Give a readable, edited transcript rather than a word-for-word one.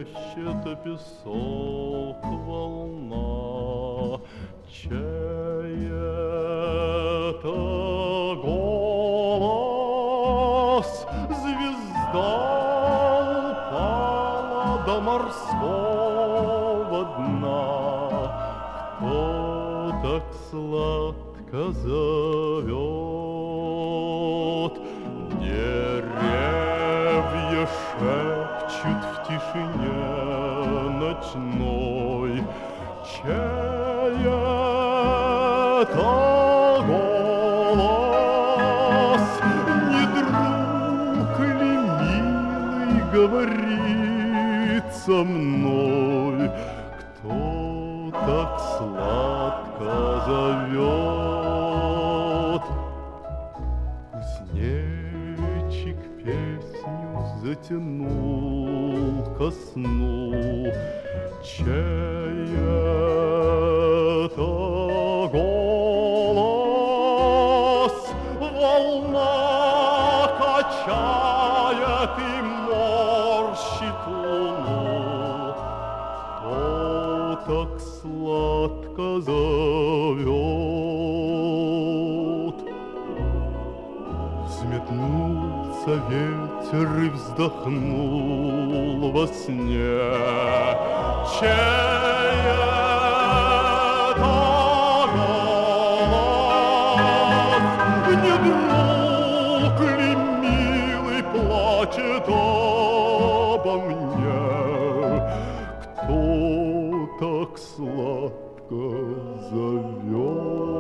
плещет песок волна, чей это голос? Звезда упала до морского дна. Кто так сладко зовет? Деревья шепчут в тишине ночной. Чей это голос? Не друг ли милый говорит со мной? Кто так сладко зовет? Кузнечик песню затянул ко сну. Чей это голос? Волна качает и морщит луну. Кто так сладко зовет? Взметнулся ветер и вздохнул во сне. Чей это голос? Не друг ли милый плачет обо мне? Кто так сладко зовет?